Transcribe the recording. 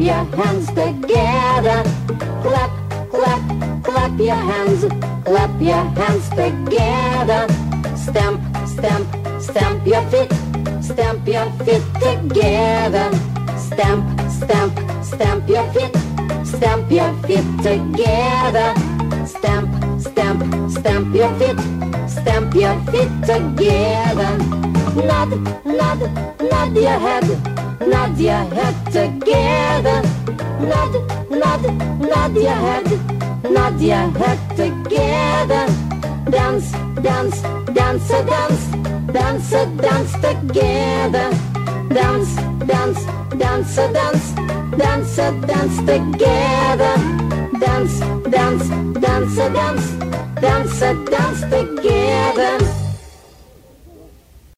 your hands together. Clap, clap, clap your hands. Clap your hands together. Stamp, stamp, stamp your feet. Stamp your feet together. Stamp, stamp, stamp your feet. Stamp your feet together. Stamp, stamp, stamp your feet. Stamp your feet together. Nod, nod, nod your head. Nod your head together. Nod, nod, nod your head. Nod your head together. Dance, dance, dance, dance. Dance, dance together. Dance, dance, dance, dance. Dance, dance together. Dance, dance, dance, dance. Dance, dance together.